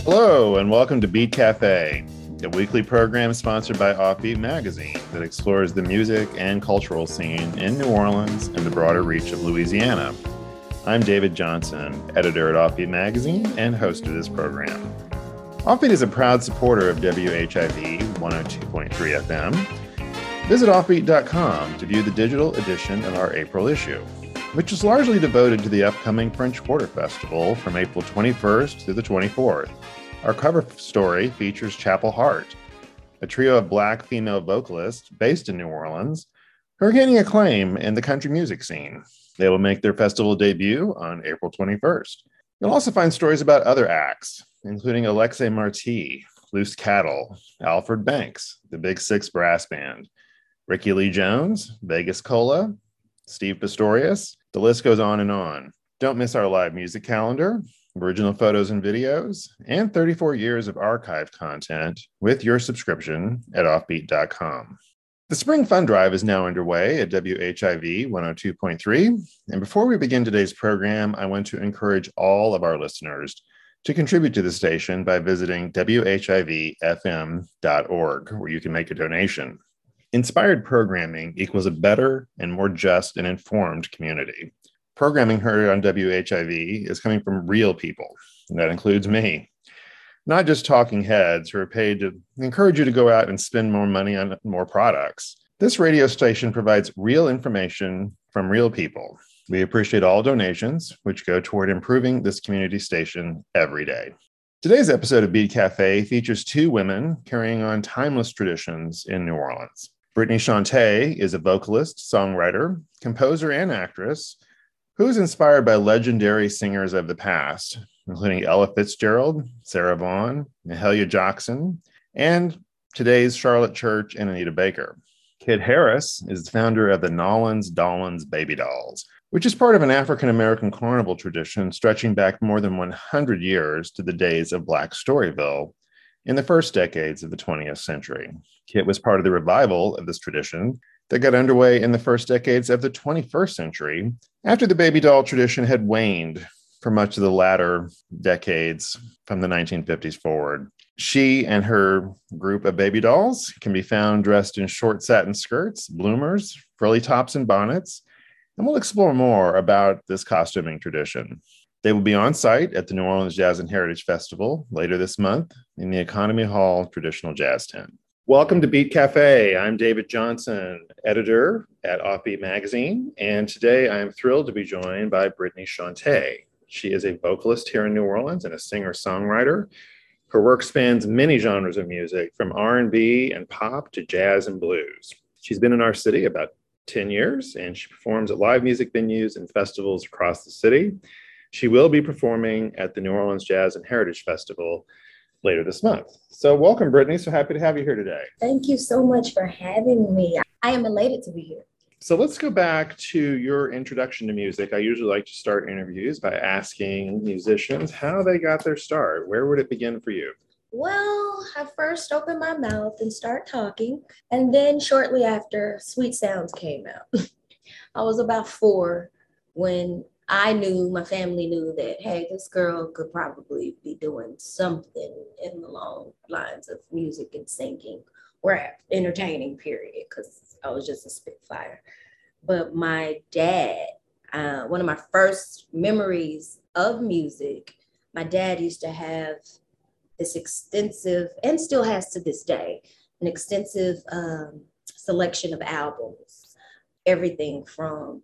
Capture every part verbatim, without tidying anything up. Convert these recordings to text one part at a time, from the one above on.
Hello, and welcome to Beat Cafe, a weekly program sponsored by Offbeat Magazine that explores the music and cultural scene in New Orleans and the broader reach of Louisiana. I'm David Johnson, editor at Offbeat Magazine and host of this program. Offbeat is a proud supporter of W H I V one oh two point three F M. Visit offbeat dot com to view the digital edition of our April issue, which is largely devoted to the upcoming French Quarter Festival from April twenty-first through the twenty-fourth. Our cover story features Chapel Hart, a trio of Black female vocalists based in New Orleans who are gaining acclaim in the country music scene. They will make their festival debut on April twenty-first. You'll also find stories about other acts, including Alexei Marti, Loose Cattle, Alfred Banks, the Big Six Brass Band, Ricky Lee Jones, Vegas Cola, Steve Pistorius. The list goes on and on. Don't miss our live music calendar, original photos and videos, and thirty-four years of archive content with your subscription at offbeat dot com. The Spring Fund Drive is now underway at W H I V one oh two point three. And before we begin today's program, I want to encourage all of our listeners to contribute to the station by visiting w h i v f m dot org, where you can make a donation. Inspired programming equals a better and more just and informed community. Programming heard on W H I V is coming from real people, and that includes me. Not just talking heads who are paid to encourage you to go out and spend more money on more products. This radio station provides real information from real people. We appreciate all donations, which go toward improving this community station every day. Today's episode of Beat Cafe features two women carrying on timeless traditions in New Orleans. Brittany Chante is a vocalist, songwriter, composer, and actress who is inspired by legendary singers of the past, including Ella Fitzgerald, Sarah Vaughan, Mahalia Jackson, and today's Charlotte Church and Anita Baker. Kid Harris is the founder of the Nolans Dollins Baby Dolls, which is part of an African-American carnival tradition stretching back more than one hundred years to the days of Black Storyville in the first decades of the twentieth century. Kit was part of the revival of this tradition that got underway in the first decades of the twenty-first century after the baby doll tradition had waned for much of the latter decades from the nineteen fifties forward. She and her group of baby dolls can be found dressed in short satin skirts, bloomers, frilly tops, and bonnets, and we'll explore more about this costuming tradition. They will be on site at the New Orleans Jazz and Heritage Festival later this month in the Economy Hall Traditional Jazz Tent. Welcome to Beat Cafe. I'm David Johnson, editor at Offbeat Magazine, and today I am thrilled to be joined by Brittany Chante. She is a vocalist here in New Orleans and a singer-songwriter. Her work spans many genres of music, from R and B and pop to jazz and blues. She's been in our city about ten years, and she performs at live music venues and festivals across the city. She will be performing at the New Orleans Jazz and Heritage Festival later this month. So welcome, Brittany. So happy to have you here today. Thank you so much for having me. I am elated to be here. So let's go back to your introduction to music. I usually like to start interviews by asking musicians how they got their start. Where would it begin for you? Well, I first opened my mouth and started talking, and then shortly after, Sweet Sounds came out. I was about four when I knew, my family knew that, hey, this girl could probably be doing something in the long lines of music and singing or entertaining, period, because I was just a spitfire. But my dad, uh, one of my first memories of music, my dad used to have this extensive, and still has to this day, an extensive um, selection of albums, everything from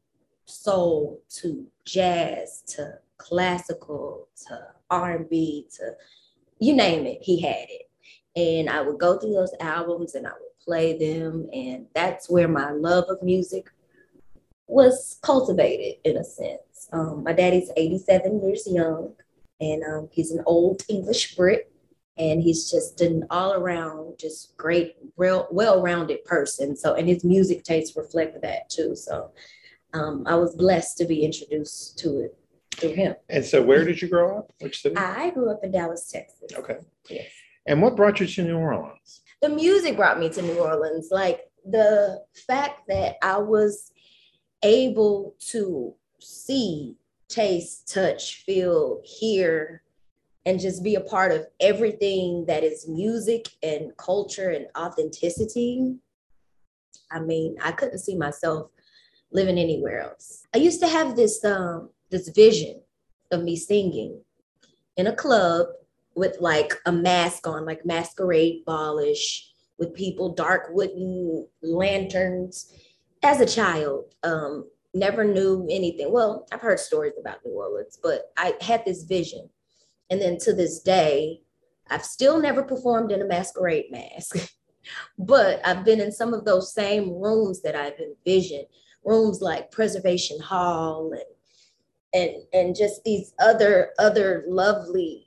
soul to jazz to classical to R and B to you name it, he had it. And I would go through those albums and I would play them, and that's where my love of music was cultivated in a sense. Um, my daddy's eighty-seven years young, and um, he's an old English Brit, and he's just an all-around, just great, real, well-rounded person. So, and his music tastes reflect that too. So Um, I was blessed to be introduced to it through him. And so where did you grow up? Which city? I grew up in Dallas, Texas. Okay. Yes. And what brought you to New Orleans? The music brought me to New Orleans. Like the fact that I was able to see, taste, touch, feel, hear and just be a part of everything that is music and culture and authenticity. I mean, I couldn't see myself living anywhere else. I used to have this um this vision of me singing in a club with like a mask on, like masquerade ballish, with people, dark wooden lanterns. As a child, um, never knew anything. Well, I've heard stories about New Orleans, but I had this vision. And then to this day, I've still never performed in a masquerade mask, but I've been in some of those same rooms that I've envisioned, rooms like Preservation Hall and and and just these other other lovely,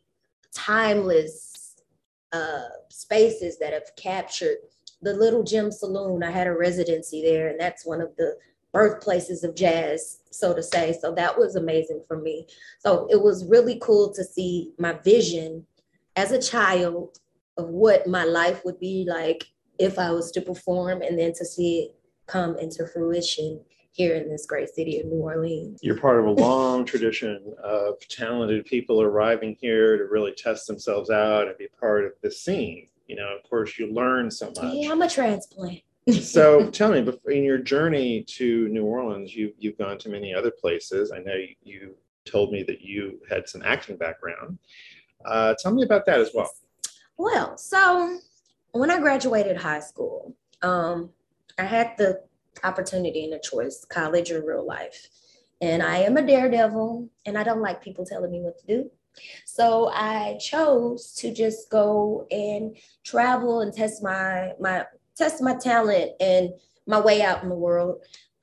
timeless uh, spaces that have captured the Little Gem Saloon. I had a residency there, and that's one of the birthplaces of jazz, so to say. So that was amazing for me. So it was really cool to see my vision as a child of what my life would be like if I was to perform, and then to see it come into fruition here in this great city of New Orleans. You're part of a long tradition of talented people arriving here to really test themselves out and be part of the scene. You know, of course, you learn so much. Yeah, I'm a transplant. So tell me, in your journey to New Orleans, you, you've gone to many other places. I know you, you told me that you had some acting background. Uh, tell me about that as well. Well, so when I graduated high school, um, I had the opportunity and a choice, college or real life. And I am a daredevil, and I don't like people telling me what to do. So I chose to just go and travel and test my my test my talent and my way out in the world.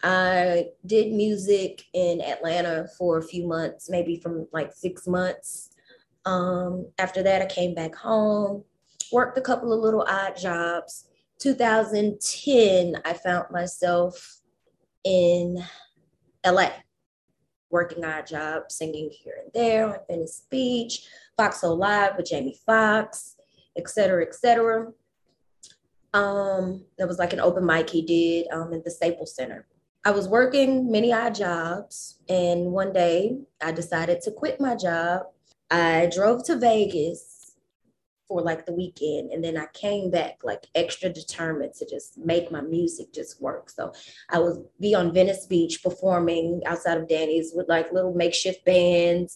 I did music in Atlanta for a few months, maybe from like six months. Um, after that, I came back home, worked a couple of little odd jobs. two thousand ten, I found myself in L A, working odd jobs, singing here and there on Venice Beach, Foxhole Live with Jamie Foxx, et cetera, et cetera. Um, there was like an open mic he did um, at the Staples Center. I was working many odd jobs, and one day I decided to quit my job. I drove to Vegas for like the weekend, and then I came back like extra determined to just make my music just work. So I would be on Venice Beach performing outside of Danny's with like little makeshift bands,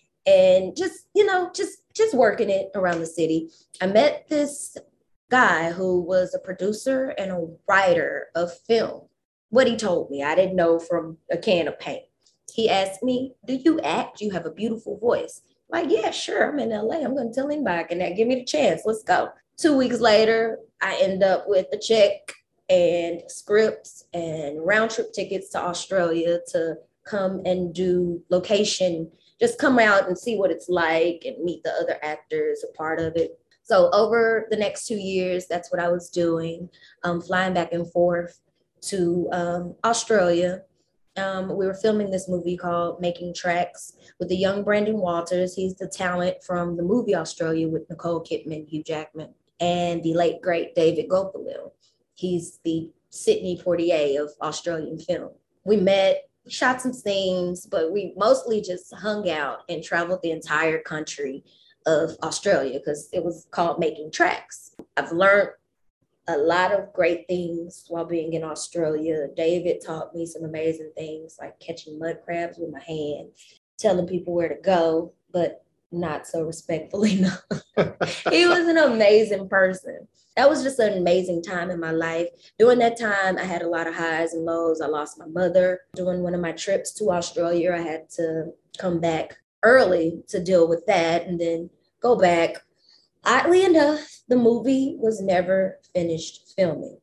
and just, you know, just just working it around the city. I met this guy who was a producer and a writer of film. What he told me, I didn't know from a can of paint. He asked me, "Do you act? You have a beautiful voice." Like, yeah, sure, I'm in L A. I'm going to tell anybody. Can that give me the chance? Let's go. Two weeks later, I end up with a check and scripts and round trip tickets to Australia to come and do location, just come out and see what it's like and meet the other actors, a part of it. So over the next two years, that's what I was doing, um, flying back and forth to um, Australia. Um, we were filming this movie called Making Tracks with the young Brandon Walters. He's the talent from the movie Australia with Nicole Kidman, Hugh Jackman, and the late, great David Gopalil. He's the Sidney Poitier of Australian film. We met, shot some scenes, but we mostly just hung out and traveled the entire country of Australia because it was called Making Tracks. I've learned a lot of great things while being in Australia. David taught me some amazing things like catching mud crabs with my hand, telling people where to go, but not so respectfully. No. He was an amazing person. That was just an amazing time in my life. During that time, I had a lot of highs and lows. I lost my mother. During one of my trips to Australia, I had to come back early to deal with that and then go back. Oddly enough, the movie was never finished filming,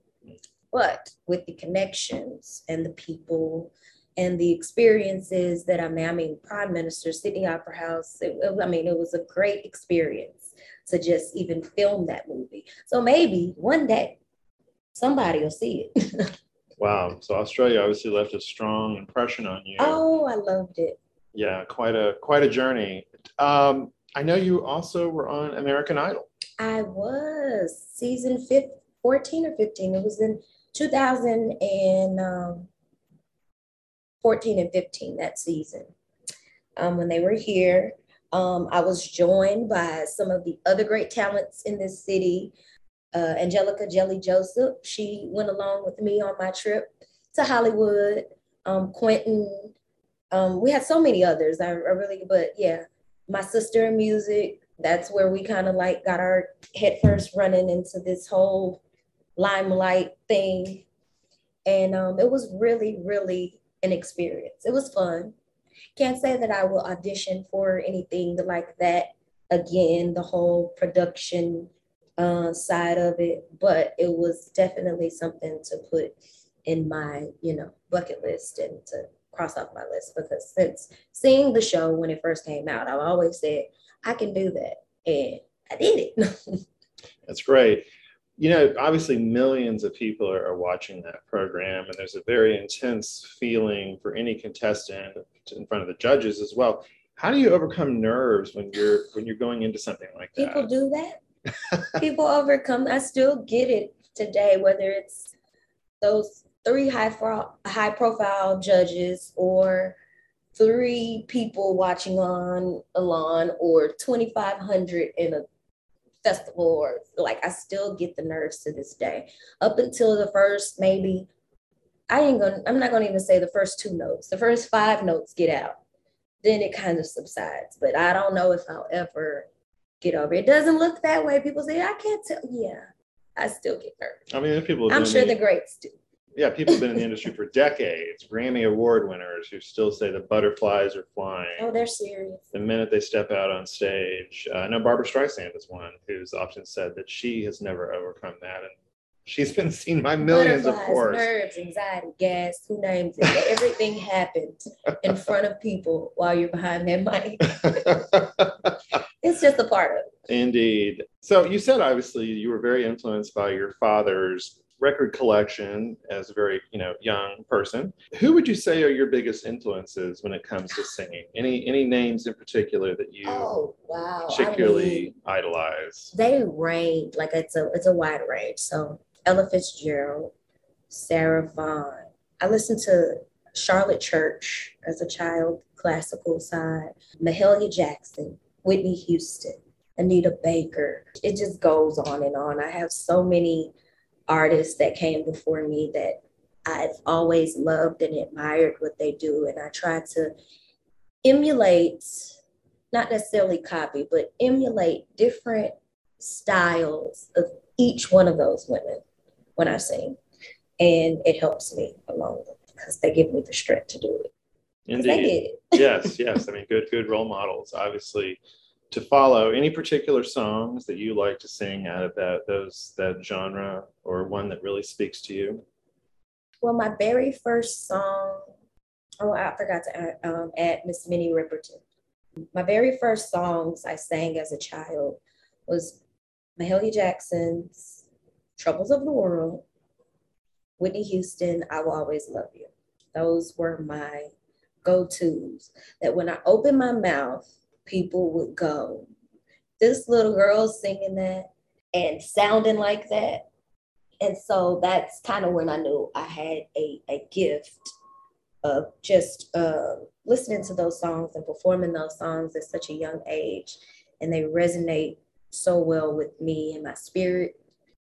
but with the connections and the people and the experiences that I mean, I mean, Prime Minister, Sydney Opera House, it, I mean, it was a great experience to just even film that movie. So maybe one day somebody will see it. Wow. So Australia obviously left a strong impression on you. Oh, I loved it. Yeah, quite a quite a journey. Um, I know you also were on American Idol. I was season fifteen, fourteen or fifteen. It was in two thousand fourteen and fifteen, that season, um, when they were here. Um, I was joined by some of the other great talents in this city. Uh, Angelica Jelly Joseph, she went along with me on my trip to Hollywood. Um, Quentin, um, we had so many others. I, I really, but yeah, my sister in music. That's where we kind of like got our head first running into this whole limelight thing, and um, it was really, really an experience. It was fun. Can't say that I will audition for anything like that again, the whole production uh, side of it, but it was definitely something to put in my, you know, bucket list and to cross off my list, because since seeing the show when it first came out, I've always said, I can do that. And I did it. That's great. You know, obviously millions of people are, are watching that program, and there's a very intense feeling for any contestant in front of the judges as well. How do you overcome nerves when you're when you're going into something like that? People do that. People overcome. I still get it today, whether it's those three high fro- high profile judges or three people watching on a lawn or twenty-five hundred in a festival, or like I still get the nerves to this day. Up until the first, maybe I ain't gonna, I'm not gonna even say the first two notes. The first five notes get out, then it kind of subsides. But I don't know if I'll ever get over it. It doesn't look that way. People say, I can't tell. Yeah, I still get nervous. I mean, there's people. I'm sure the, the greats do. Yeah, people have been in the industry for decades, Grammy Award winners who still say the butterflies are flying. Oh, they're serious. The minute they step out on stage. Uh, I know Barbara Streisand is one who's often said that she has never overcome that. And she's been seen by millions, of course. Nerves, anxiety, gas, who names it? Everything happens in front of people while you're behind that mic. It's just a part of it. Indeed. So you said, obviously, you were very influenced by your father's record collection as a very, you know, young person. Who would you say are your biggest influences when it comes to singing? Any any names in particular that you oh, wow. particularly I mean, idolize? They range, like it's a it's a wide range. So Ella Fitzgerald, Sarah Vaughan. I listened to Charlotte Church as a child, classical side, Mahalia Jackson, Whitney Houston, Anita Baker. It just goes on and on. I have so many artists that came before me that I've always loved and admired what they do. And I try to emulate, not necessarily copy, but emulate different styles of each one of those women when I sing. And it helps me along because they give me the strength to do it. Indeed. Yes, yes. I mean, good, good role models, obviously, to follow. Any particular songs that you like to sing out of that those that genre, or one that really speaks to you? Well, my very first song, oh, I forgot to add, um, add Miss Minnie Riperton. My very first songs I sang as a child was Mahalia Jackson's Troubles of the World, Whitney Houston, I Will Always Love You. Those were my go-tos that when I opened my mouth, people would go, this little girl singing that and sounding like that. And so that's kind of when I knew I had a, a gift of just uh, listening to those songs and performing those songs at such a young age. And they resonate so well with me and my spirit.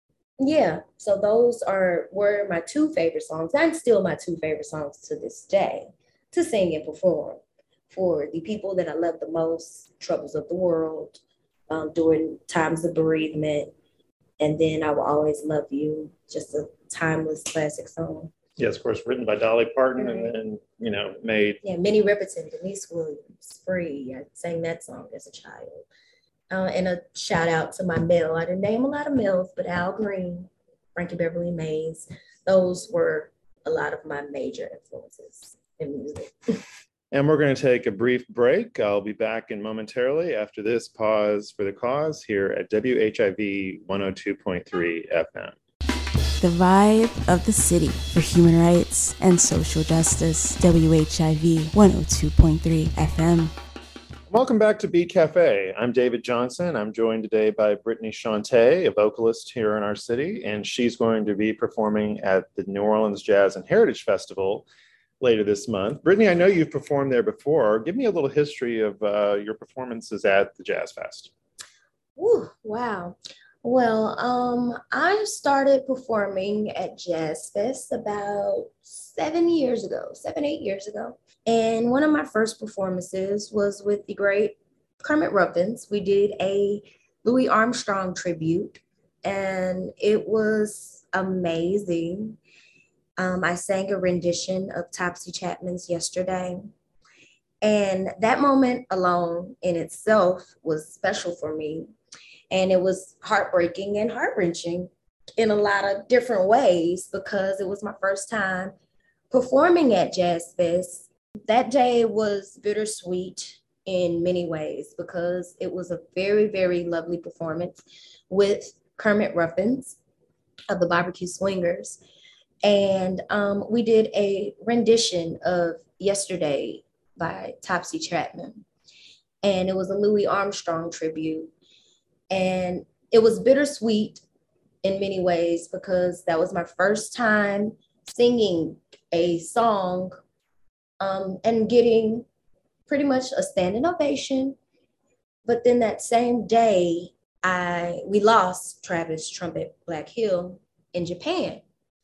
Yeah, so those are were my two favorite songs, and still my two favorite songs to this day to sing and perform for the people that I love the most, Troubles of the World, um, during times of bereavement, and then I Will Always Love You, just a timeless classic song. Yes, of course, written by Dolly Parton, mm-hmm. and then, you know, made. Yeah, Minnie Riperton, Denise Williams, Free. I sang that song as a child. Uh, and a shout out to my male. I didn't name a lot of males, but Al Green, Frankie Beverly Mays, those were a lot of my major influences in music. And we're going to take a brief break. I'll be back in momentarily after this pause for the cause here at W H I V one oh two point three F M. The vibe of the city for human rights and social justice. W H I V one oh two point three F M. Welcome back to Beat Cafe. I'm David Johnson. I'm joined today by Brittany Shante, a vocalist here in our city, and she's going to be performing at the New Orleans Jazz and Heritage Festival later this month. Brittany, I know you've performed there before. Give me a little history of uh, your performances at the Jazz Fest. Ooh, wow. Well, um, I started performing at Jazz Fest about seven years ago, seven, eight years ago. And one of my first performances was with the great Kermit Ruffins. We did a Louis Armstrong tribute, and it was amazing. Um, I sang a rendition of Topsy Chapman's Yesterday. And that moment alone in itself was special for me. And it was heartbreaking and heart-wrenching in a lot of different ways because it was my first time performing at Jazz Fest. That day was bittersweet in many ways because it was a very, very lovely performance with Kermit Ruffins of the Barbecue Swingers. And um, we did a rendition of Yesterday by Topsy Chapman. And it was a Louis Armstrong tribute. And it was bittersweet in many ways because that was my first time singing a song um, and getting pretty much a standing ovation. But then that same day, I we lost Travis Trumpet Black Hill in Japan.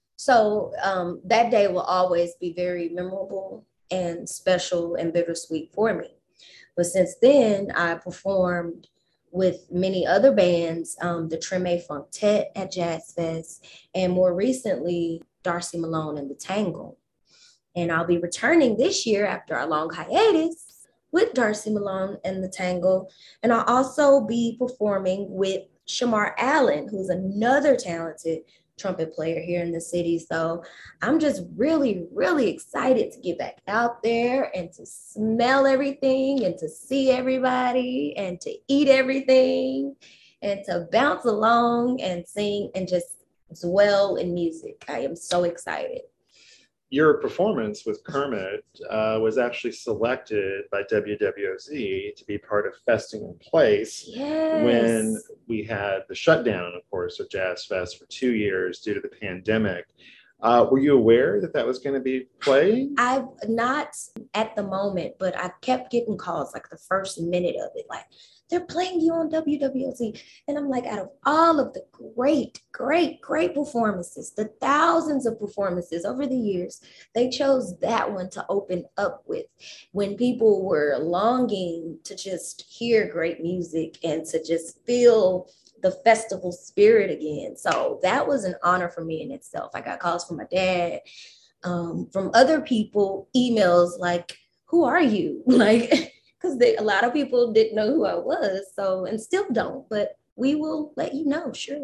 So um, that day will always be very memorable and special and bittersweet for me. But since then, I performed with many other bands, um, the Treme Fontet at Jazz Fest, and more recently, Darcy Malone and the Tangle. And I'll be returning this year after a long hiatus with Darcy Malone and the Tangle. And I'll also be performing with Shamar Allen, who's another talented trumpet player here in the city. So I'm just really, really excited to get back out there and to smell everything and to see everybody and to eat everything and to bounce along and sing and just dwell in music. I am so excited. Your performance with Kermit uh, was actually selected by W W O Z to be part of Festing in Place yes. when we had the shutdown, of course, of Jazz Fest for two years due to the pandemic. Uh, were you aware that that was going to be playing? I'm not at the moment, but I kept getting calls like the first minute of it, like, they're playing you on W W O Z. And I'm like, out of all of the great, great, great performances, the thousands of performances over the years, they chose that one to open up with when people were longing to just hear great music and to just feel the festival spirit again. So that was an honor for me in itself. I got calls from my dad, um, from other people, emails like, who are you? Like, because a lot of people didn't know who I was, so, and still don't, but we will let you know, sure.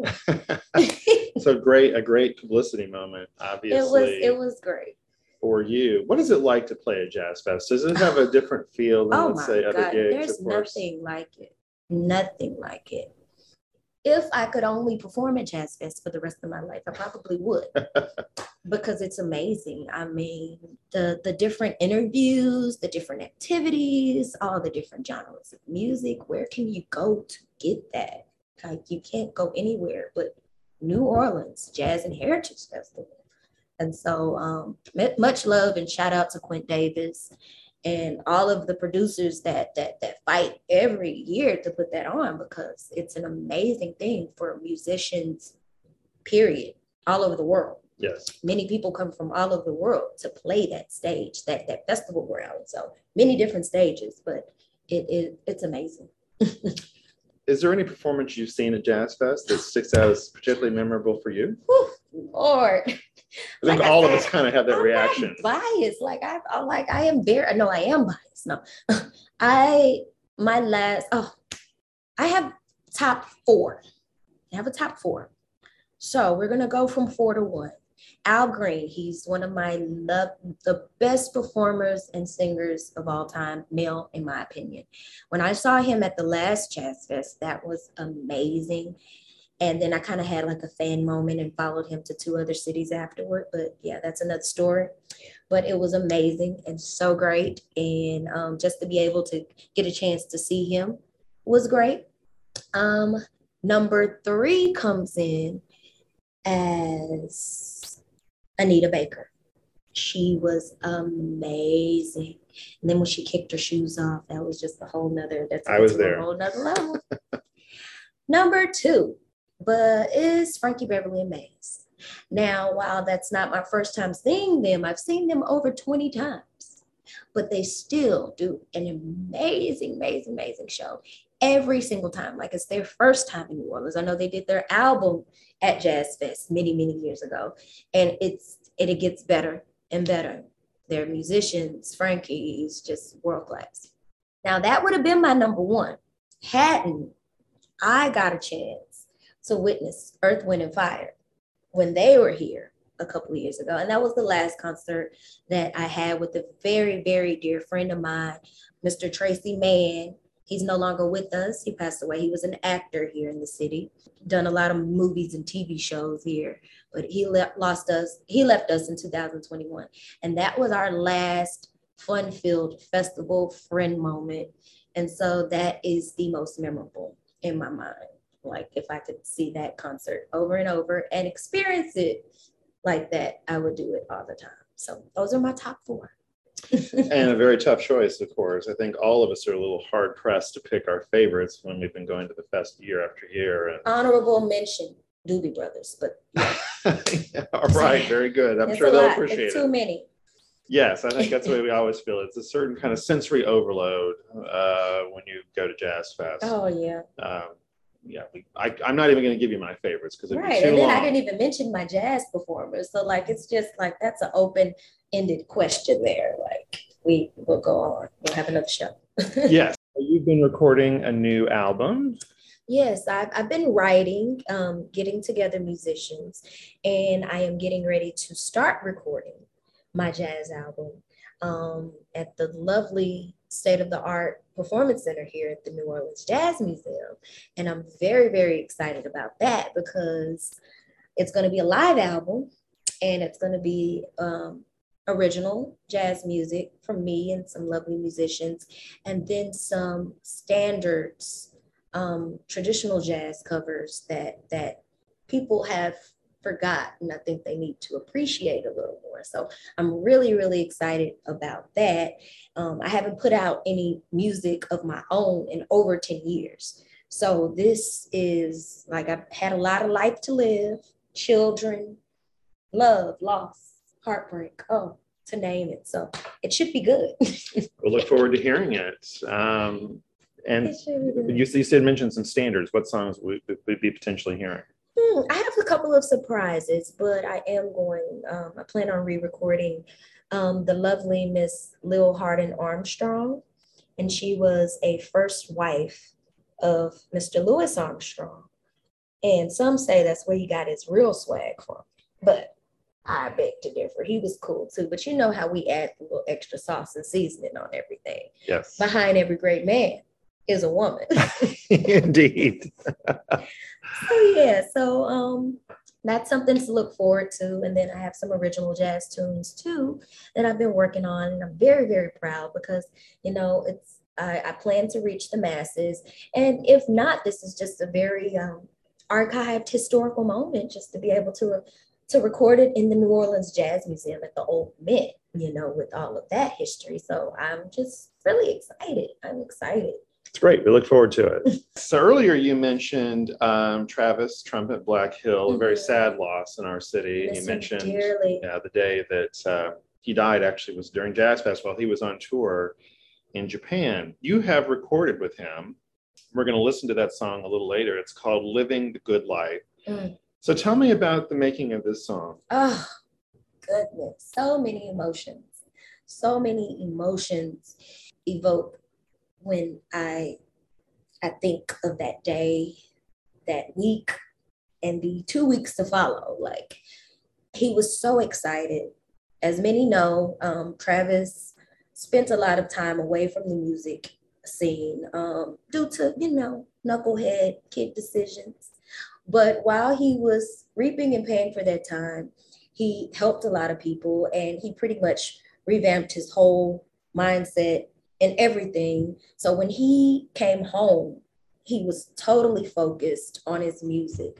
So great, a great publicity moment, obviously. It was, it was great. For you. What is it like to play a Jazz Fest? Does it have a different feel than, oh let's say, God. other gigs? There's nothing like it. Nothing like it. If I could only perform at Jazz Fest for the rest of my life, I probably would. Because it's amazing. I mean, the the different interviews, the different activities, all the different genres of music. Where can you go to get that? Like, you can't go anywhere but New Orleans Jazz and Heritage Festival. And so um, much love and shout out to Quint Davis and all of the producers that that that fight every year to put that on, because it's an amazing thing for musicians, period, all over the world. Yes. Many people come from all over the world to play that stage, that that festival ground. So many different stages, but it, it it's amazing. Is there any performance you've seen at Jazz Fest that sticks out as particularly memorable for you? Whew, Lord. I think like all I said, of us kind of have that I'm reaction. Biased, like I, I'm like I am very. No, I am biased. No, I my last. Oh, I have top four. I have a top four. So we're gonna go from four to one. Al Green, he's one of my love, the best performers and singers of all time, male, in my opinion. When I saw him at the last Jazz Fest, that was amazing. And then I kind of had like a fan moment and followed him to two other cities afterward. But yeah, that's another story. But it was amazing and so great. And um, just to be able to get a chance to see him was great. Um, number three comes in as Anita Baker. She was amazing. And then when she kicked her shoes off, that was just a whole nother, that's I was a there. whole nother level. Number two, but is Frankie Beverly and Maze. Now, while that's not my first time seeing them, I've seen them over twenty times, but they still do an amazing, amazing, amazing show every single time. Like it's their first time in New Orleans. I know they did their album at Jazz Fest many, many years ago, and it's and it gets better and better. They're musicians. Frankie is just world class. Now that would have been my number one hadn't I got a chance to witness Earth, Wind, and Fire when they were here a couple of years ago. And that was the last concert that I had with a very, very dear friend of mine, Mister Tracy Mann. He's no longer with us. He passed away. He was an actor here in the city, done a lot of movies and T V shows here, but he left, lost us. He left us in two thousand twenty-one. And that was our last fun-filled festival friend moment. And so that is the most memorable in my mind. Like if I could see that concert over and over and experience it like that, I would do it all the time. So those are my top four. And a very tough choice, of course. I think all of us are a little hard pressed to pick our favorites when we've been going to the fest year after year. And honorable mention, Doobie Brothers, but yeah, all right, very good. I'm it's sure a they'll lot. appreciate It's it. too many. Yes, I think that's the way we always feel. It's a certain kind of sensory overload uh, when you go to Jazz Fest. Oh yeah. Um, yeah, we, I, I'm not even going to give you my favorites because it'd Right, be too and then long. I didn't even mention my jazz performers. So like, it's just like that's an open-ended question there. Like we will go on. We'll have another show. Yes, you've been recording a new album. Yes, I've, I've been writing, um, getting together musicians, and I am getting ready to start recording my jazz album um, at the lovely state-of-the-art performance center here at the New Orleans Jazz Museum. And I'm very, very excited about that because it's going to be a live album and it's going to be um, original jazz music from me and some lovely musicians, and then some standards, um, traditional jazz covers that that people have forgotten. I think they need to appreciate a little more. So I'm really, really excited about that. Um, I haven't put out any music of my own in over ten years. So this is like, I've had a lot of life to live, children, love, loss, heartbreak, oh, to name it. So it should be good. We'll look forward to hearing it. Um, and It should be good. you, you said mention some standards. What songs would we be potentially hearing? Hmm, I have a couple of surprises, but I am going, um, I plan on re-recording um, the lovely Miss Lil Hardin Armstrong. And she was a first wife of Mister Louis Armstrong. And some say that's where he got his real swag from. But I beg to differ. He was cool too. But you know how we add a little extra sauce and seasoning on everything. Yes. Behind every great man is a woman. Indeed. So yeah, so um, that's something to look forward to. And then I have some original jazz tunes too that I've been working on. And I'm very, very proud because, you know, it's I, I plan to reach the masses. And if not, this is just a very um, archived historical moment just to be able to to record it in the New Orleans Jazz Museum at the Old Mint, you know, with all of that history. So I'm just really excited. I'm excited. It's great. We look forward to it. So earlier you mentioned um, Travis Trumpet Black Hill, a very Mhm. sad loss in our city. And Miss you him mentioned dearly. uh, the day that uh, he died actually was during Jazz Fest while he was on tour in Japan. You have recorded with him. We're going to listen to that song a little later. It's called Living the Good Life. Mm. So tell me about the making of this song. Oh, goodness. So many emotions. So many emotions evoke when I I think of that day, that week, and the two weeks to follow. Like, he was so excited. As many know, um, Travis spent a lot of time away from the music scene um, due to, you know, knucklehead kid decisions. But while he was reaping and paying for that time, he helped a lot of people, and he pretty much revamped his whole mindset and everything. So when he came home, he was totally focused on his music.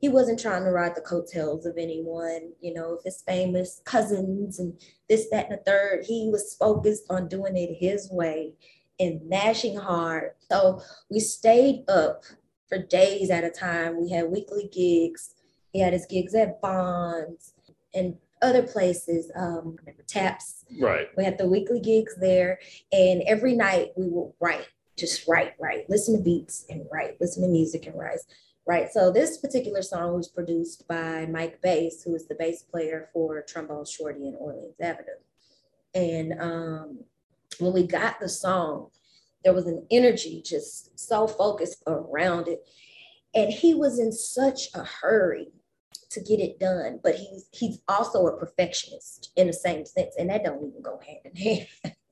he wasn't trying to ride the coattails of anyone, you know, of his famous cousins and this, that, and the third. He was focused on doing it his way and mashing hard. So we stayed up for days at a time. We had weekly gigs. He had his gigs at Bonds and other places, um, Taps. Right. We had the weekly gigs there. And every night we would write, just write, write, listen to beats and write, listen to music and write. Right. So this particular song was produced by Mike Bass, who is the bass player for Trombone Shorty and Orleans Avenue. And um, when we got the song, there was an energy just so focused around it. And he was in such a hurry to get it done, but he's he's also a perfectionist in the same sense, and that don't even go hand in hand.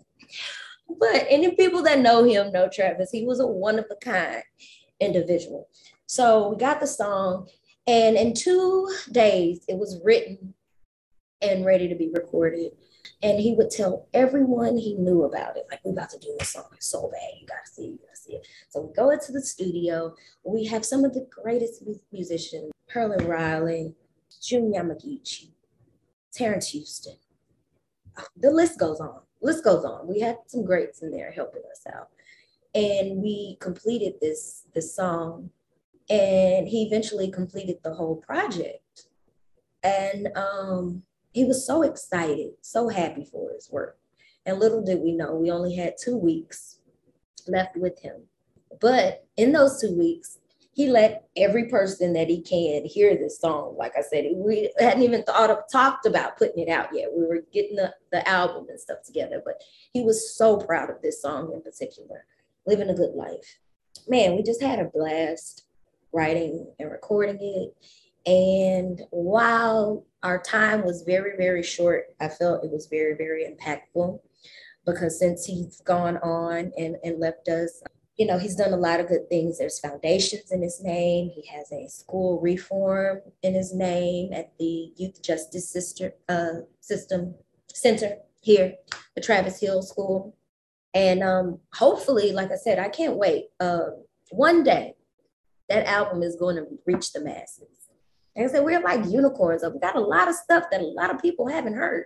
But any people that know him know Travis. He was a one of a kind individual. So we got the song, and in two days it was written and ready to be recorded. And he would tell everyone he knew about it, like, we're about to do this song, it's so bad, you gotta see it, you gotta see it. So we go into the studio, we have some of the greatest musicians, Herlin Riley, Jun Yamaguchi, Terrence Houston. The list goes on, list goes on. We had some greats in there helping us out. And we completed this, this song, and he eventually completed the whole project. And um, he was so excited, so happy for his work. And little did we know, we only had two weeks left with him. But in those two weeks, he let every person that he can hear this song. Like I said, we hadn't even thought of, talked about putting it out yet. We were getting the, the album and stuff together, but he was so proud of this song in particular, Living a Good Life. Man, we just had a blast writing and recording it. And while our time was very, very short, I felt it was very, very impactful, because since he's gone on and, and left us, you know, he's done a lot of good things. There's foundations in his name. He has a school reform in his name at the Youth Justice Sister, uh, System Center here, the Travis Hill School. And um, hopefully, like I said, I can't wait. Uh, one day, that album is going to reach the masses. Like I said, we're like unicorns. We got a lot of stuff that a lot of people haven't heard.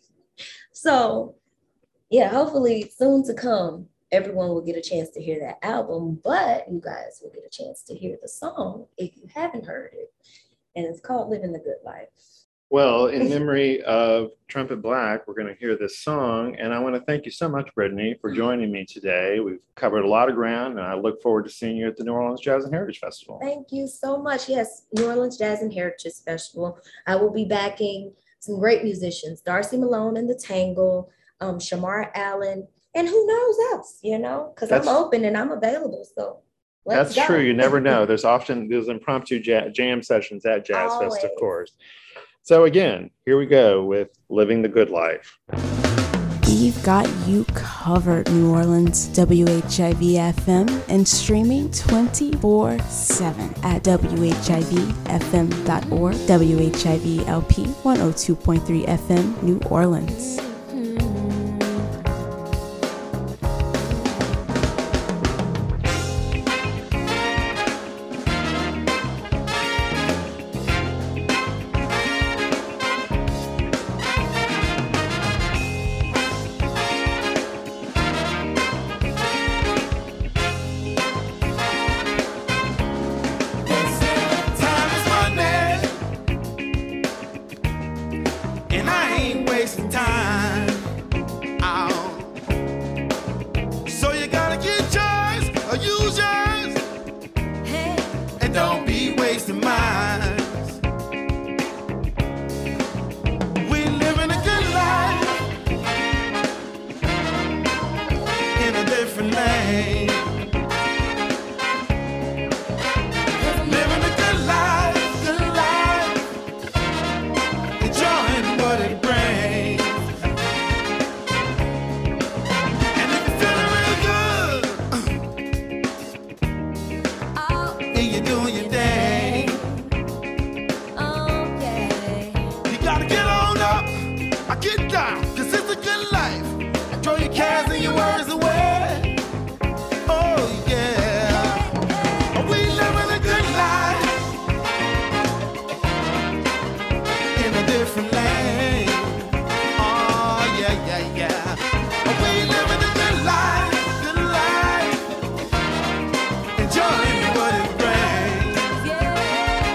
So, yeah, hopefully soon to come, everyone will get a chance to hear that album, but you guys will get a chance to hear the song if you haven't heard it. And it's called Living the Good Life. Well, in memory of Trumpet Black, we're going to hear this song. And I want to thank you so much, Brittany, for joining me today. We've covered a lot of ground, and I look forward to seeing you at the New Orleans Jazz and Heritage Festival. Thank you so much. Yes, New Orleans Jazz and Heritage Festival. I will be backing some great musicians, Darcy Malone and the Tangle, um, Shamar Allen, and who knows else, you know, because I'm open and I'm available. So let's That's go. true. You never know. There's often there's impromptu jam, jam sessions at Jazz Always. Fest, of course. So again, here we go with Living the Good Life. We've got you covered, New Orleans, W H I V F M, and streaming twenty-four seven at W H I V F M dot org, W H I V L P one oh two point three F M, New Orleans. different land. Oh, yeah, yeah, yeah. We living a good life, good life. Enjoying what it brings. Yeah.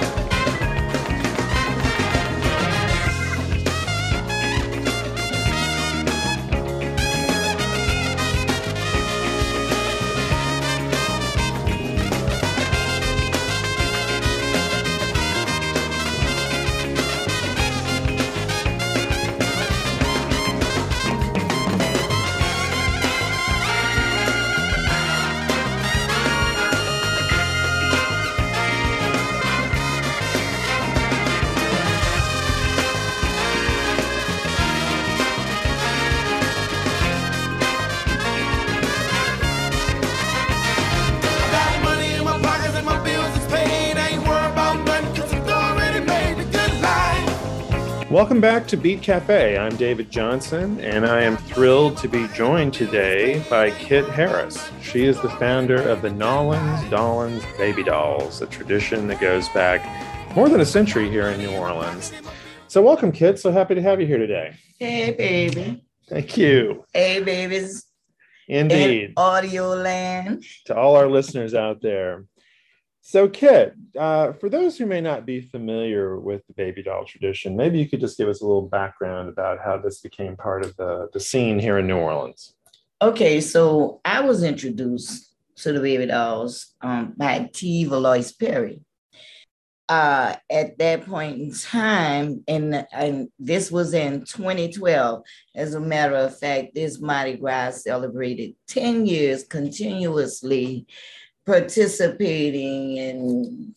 Welcome back to Beat Cafe. I'm David Johnson, and I am thrilled to be joined today by Kit Harris. She is the founder of the Nolans Dollins Baby Dolls, a tradition that goes back more than a century here in New Orleans. So welcome, Kit. So happy to have you here today. Hey, baby. Thank you. Hey, babies. Indeed. In audio land. To all our listeners out there. So, Kit, uh, for those who may not be familiar with the baby doll tradition, maybe you could just give us a little background about how this became part of the, the scene here in New Orleans. Okay, so I was introduced to the baby dolls um, by T. Valois Perry. Uh, at that point in time, and, and this was in twenty twelve, as a matter of fact, this Mardi Gras celebrated ten years continuously participating and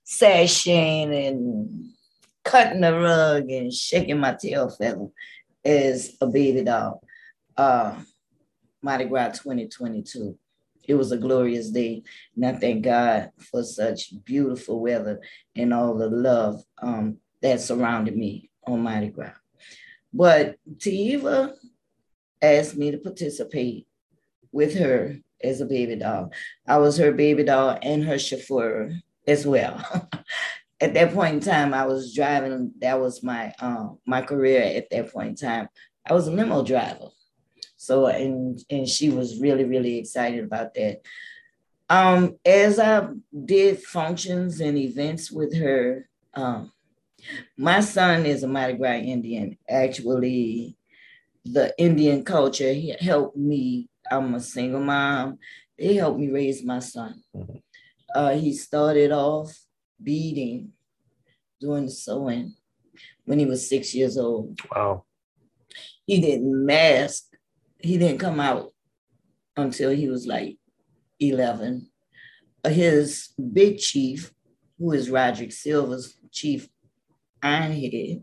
sashing and cutting the rug and shaking my tail feather as a baby doll. Uh, Mardi Gras twenty twenty-two. It was a glorious day, and I thank God for such beautiful weather and all the love um, that surrounded me on Mardi Gras. But Tiva asked me to participate with her as a baby doll. I was her baby doll and her chauffeur as well. At that point in time, I was driving. That was my uh, my career at that point in time. I was a limo driver. So, and, and she was really, really excited about that. Um, as I did functions and events with her, um, my son is a Mardi Gras Indian. Actually, the Indian culture he helped me. I'm a single mom. They helped me raise my son. Mm-hmm. Uh, he started off beading, doing the sewing when he was six years old. Wow. He didn't mask. He didn't come out until he was like eleven. His big chief, who is Roderick Silver's chief ironhead,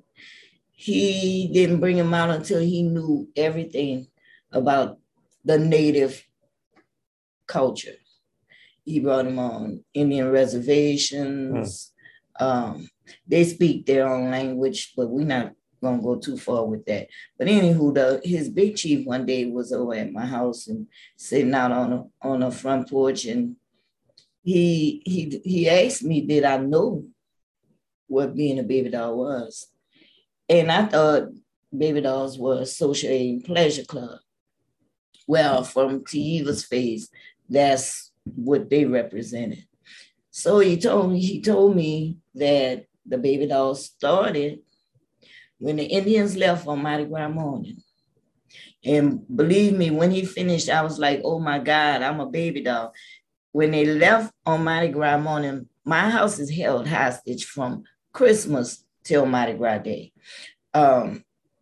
he didn't bring him out until he knew everything about the native culture. He brought him on Indian reservations. Mm. Um, they speak their own language, but we're not gonna go too far with that. But anywho, the his big chief one day was over at my house and sitting out on a on a front porch, and he he he asked me, did I know what being a baby doll was? And I thought baby dolls were a social aid and pleasure club. Well, from Tiva's face, that's what they represented. So he told me he told me that the baby dolls started when the Indians left on Mardi Gras morning. And believe me, when he finished, I was like, oh my God, I'm a baby doll. When they left on Mardi Gras morning, my house is held hostage from Christmas till Mardi Gras Day. Um,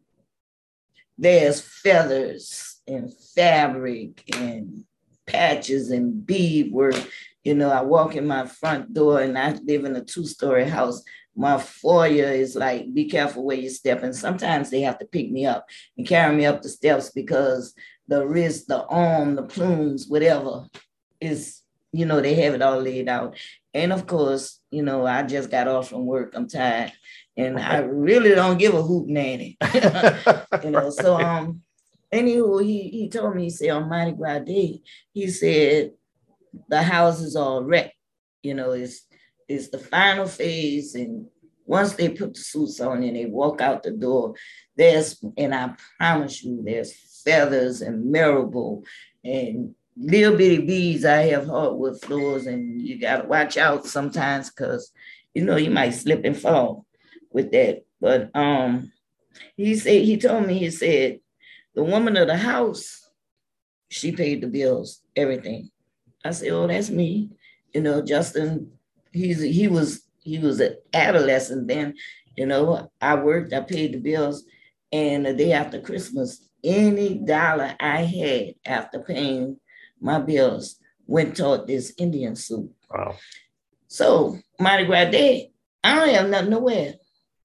there's feathers and fabric and patches and beadwork. You know, I walk in my front door and I live in a two-story house. My foyer is like, be careful where you step. And sometimes they have to pick me up and carry me up the steps because the wrist, the arm, the plumes, whatever is, you know, they have it all laid out. And of course, you know, I just got off from work. I'm tired. And I really don't give a hoot nanny. You know, so um, anywho, he, he told me, he said on Mardi Gras Day, he said, the house is all wrecked. You know, it's It's the final phase, and Once they put the suits on and they walk out the door, there's, and I promise you, there's feathers and marble and little bitty beads. I have hardwood floors, and you got to watch out sometimes because, you know, you might slip and fall with that. But um, he said, he told me, he said, the woman of the house, she paid the bills, everything. I said, oh, that's me. You know, Justin, he's he was he was an adolescent then. You know, I worked, I paid the bills, and the day after Christmas, any dollar I had after paying my bills went toward this Indian suit. Wow. So Mardi Gras Day, I don't have nothing to wear.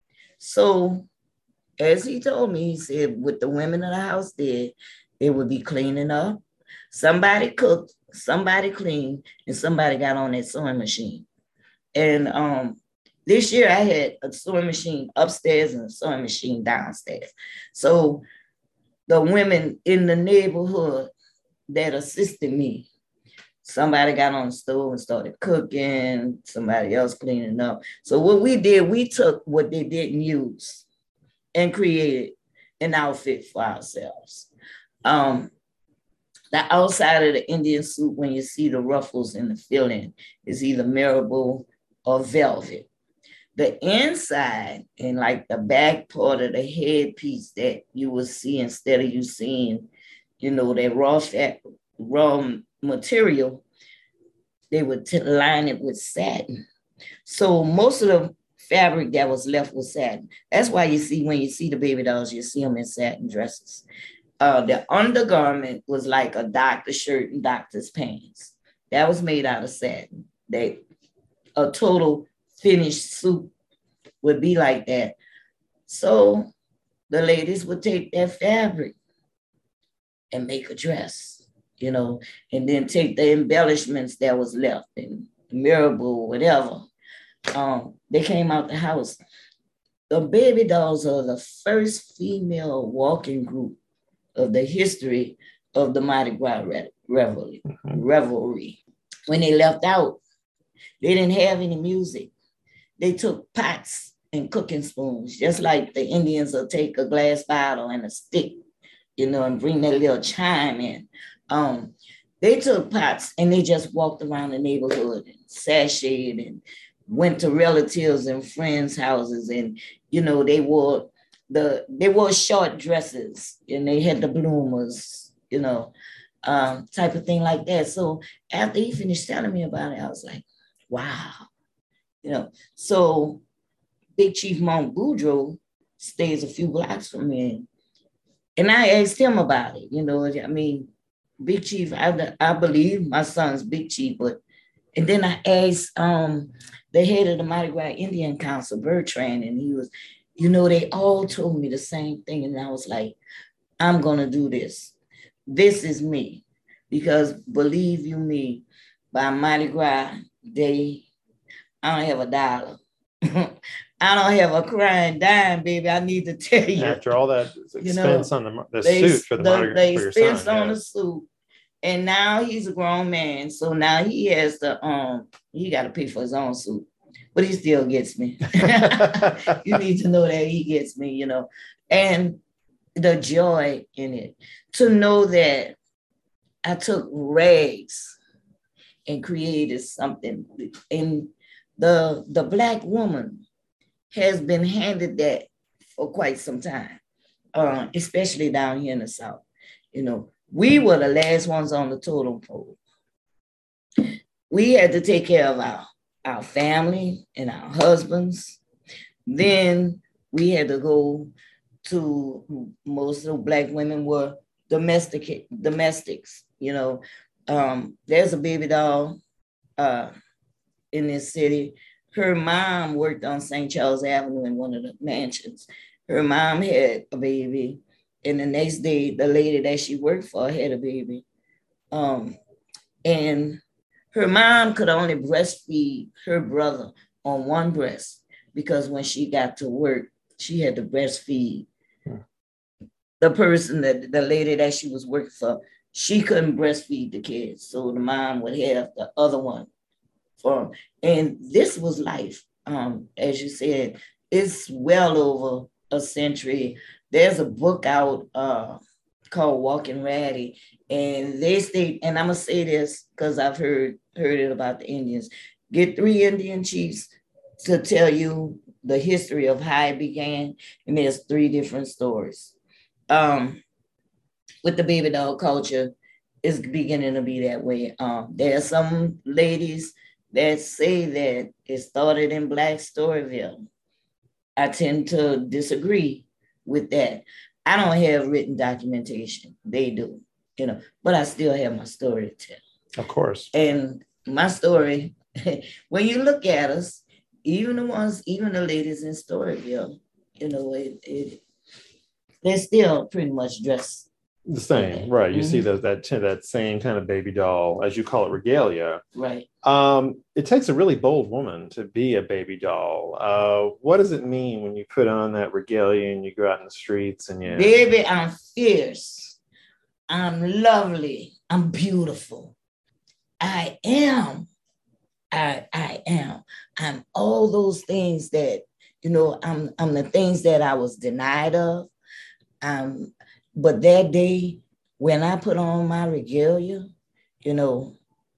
So as he told me, he said, what the women in the house did, they would be cleaning up. Somebody cooked, somebody cleaned, and somebody got on that sewing machine. And um, this year I had a sewing machine upstairs and a sewing machine downstairs. So the women in the neighborhood that assisted me, somebody got on the stove and started cooking, somebody else cleaning up. So what we did, we took what they didn't use and created an outfit for ourselves. Um, the outside of the Indian suit, when you see the ruffles and the filling, is either marble or velvet. The inside and like the back part of the headpiece that you will see, instead of you seeing, you know, that raw fat, raw material, they would t- line it with satin. So most of the fabric that was left was satin. That's why you see, when you see the baby dolls, you see them in satin dresses. Uh, the undergarment was like a doctor's shirt and doctor's pants. That was made out of satin. They, a total finished suit would be like that. So the ladies would take that fabric and make a dress, you know, and then take the embellishments that was left and marble, whatever. Um, they came out the house. The baby dolls are the first female walking group of the history of the Mardi Gras revelry. Mm-hmm. revelry. When they left out, they didn't have any music. They took pots and cooking spoons, just like the Indians will take a glass bottle and a stick, you know, and bring that little chime in. Um, they took pots and they just walked around the neighborhood and sashayed and went to relatives and friends' houses, and, you know, they wore the they wore short dresses and they had the bloomers, you know, um, type of thing like that. So after he finished telling me about it, I was like, wow, you know. So Big Chief Monk Boudreaux stays a few blocks from me, and I asked him about it. You know, I mean, Big Chief, I, I believe my son's Big Chief, but and then I asked um, the head of the Mardi Gras Indian Council, Bertrand, and he was, you know, they all told me the same thing. And I was like, I'm going to do this. This is me. Because believe you me, by Mardi Gras Day, I don't have a dollar. I don't have a crying dime, baby. I need to tell you. After all that expense, you know, on the, the they, suit for the, the Mardi Gras, they for your expense son, on yeah. the suit. And now he's a grown man. So now he has to, um, he got to pay for his own suit. But he still gets me. You need to know that he gets me, you know. And the joy in it. To know that I took rags and created something. And the, the Black woman has been handed that for quite some time, uh, especially down here in the South. You know, we were the last ones on the totem pole. We had to take care of our, our family and our husbands. Then we had to go to, most of the Black women were domestic domestics. You know, um, there's a baby doll uh, in this city. Her mom worked on Saint Charles Avenue in one of the mansions. Her mom had a baby. And the next day, the lady that she worked for had a baby. Um, and her mom could only breastfeed her brother on one breast because when she got to work, she had to breastfeed hmm. the person, that the lady that she was working for. She couldn't breastfeed the kids. So the mom would have the other one for them. And this was life. um, as you said, it's well over a century. There's a book out uh, called Walking Ratty, and they state, and I'm gonna say this because I've heard heard it about the Indians. Get three Indian chiefs to tell you the history of how it began, and there's three different stories. Um, with the baby doll culture, it's beginning to be that way. Um, there are some ladies that say that it started in Black Storyville. I tend to disagree with that. I don't have written documentation. They do, you know, but I still have my story to tell. Of course. And my story, when you look at us, even the ones, even the ladies in Storyville, you know, it, it they're still pretty much dressed the same, right? You mm-hmm. see that that that same kind of baby doll, as you call it, regalia. Right. Um, it takes a really bold woman to be a baby doll. Uh, what does it mean when you put on that regalia and you go out in the streets and you? Baby, I'm fierce. I'm lovely. I'm beautiful. I am. I I am. I'm all those things that, you know, I'm I'm the things that I was denied of. Um, but that day when I put on my regalia, you know,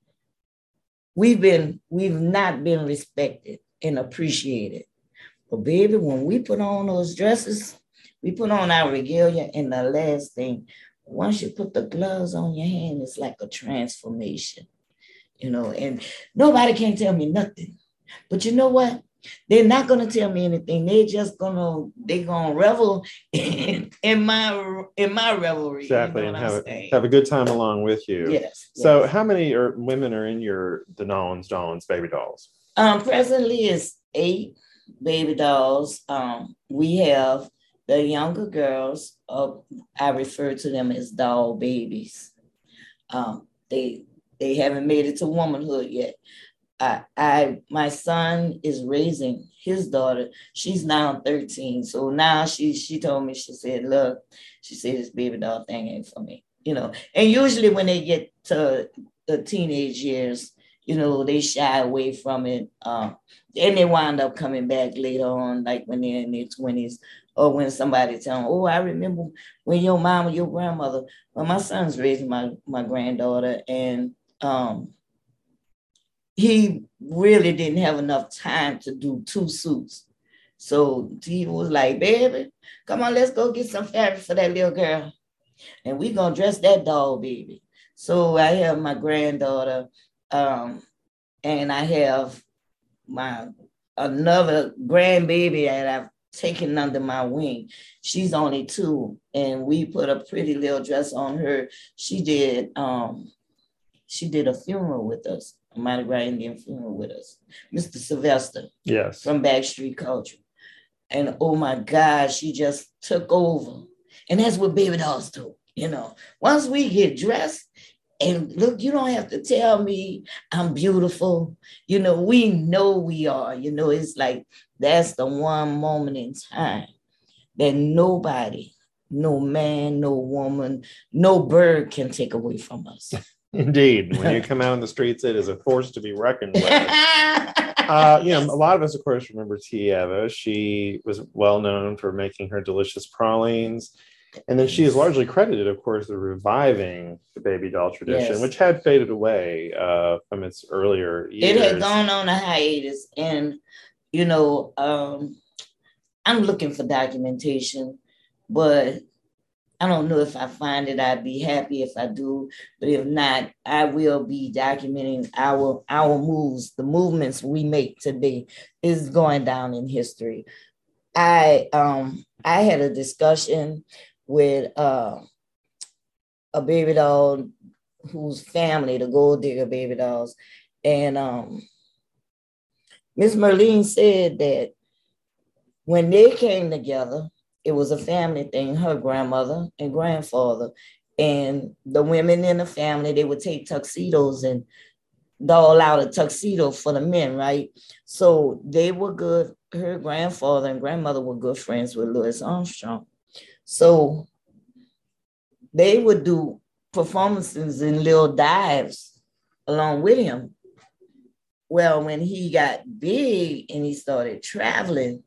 we've been we've not been respected and appreciated. But baby, when we put on those dresses, we put on our regalia, and the last thing, once you put the gloves on your hand, it's like a transformation. You know, and nobody can tell me nothing. But you know what? They're not going to tell me anything. They're just going to, they're going to revel in, in my in my revelry. Exactly, you know and have a, have a good time along with you. Yes. So yes. how many are, women are in your, the Nolans Dollins baby dolls? Um, presently, it's eight baby dolls. Um, we have the younger girls. Uh, I refer to them as doll babies. Um, they They haven't made it to womanhood yet. I, I, my son is raising his daughter. She's now thirteen. So now she, she told me, she said, look, she said, this baby doll thing ain't for me, you know. And usually when they get to the teenage years, you know, they shy away from it. Um, and they wind up coming back later on, like when they're in their twenties, or when somebody tell them, oh, I remember when your mom or your grandmother. Well, my son's raising my, my granddaughter, and um, he really didn't have enough time to do two suits. So he was like, baby, come on, let's go get some fabric for that little girl. And we gonna dress that doll baby. So I have my granddaughter, um, and I have my another grandbaby that I've taken under my wing. She's only two, and we put a pretty little dress on her. She did, um, she did a funeral with us. A Mardi Gras Indian funeral with us, Mister Sylvester, yes, from Backstreet Culture. And oh my God, she just took over. And that's what baby dolls do, you know. Once we get dressed, and look, you don't have to tell me I'm beautiful. You know, we know we are. You know, it's like that's the one moment in time that nobody, no man, no woman, no bird can take away from us. Indeed. When you come out in the streets, it is a force to be reckoned with. uh, you know, a lot of us, of course, remember T. Eva. She was well known for making her delicious pralines. And then she is largely credited, of course, with reviving the baby doll tradition, Yes. which had faded away uh, from its earlier years. It had gone on a hiatus. And, you know, um, I'm looking for documentation, but I don't know if I find it. I'd be happy if I do, but if not, I will be documenting our our moves, the movements we make today is going down in history. I um I had a discussion with uh, a baby doll whose family, the Gold Digger baby dolls, and um, Miss Merlene said that when they came together, it was a family thing, her grandmother and grandfather. And the women in the family, they would take tuxedos and doll out a tuxedo for the men, right? So they were good. Her grandfather and grandmother were good friends with Louis Armstrong. So they would do performances in little dives along with him. well, when he got big and he started traveling,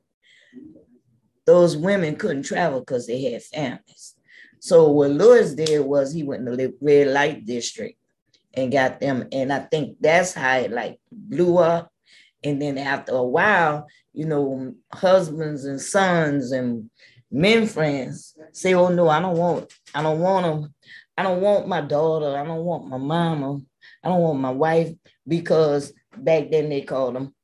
those women couldn't travel because they had families. So what Lewis did was he went to the red light district and got them. And I think that's how it like blew up. And then after a while, you know, husbands and sons and men friends say, oh no, I don't want, I don't want them. I don't want my daughter. I don't want my mama. I don't want my wife, because back then they called them,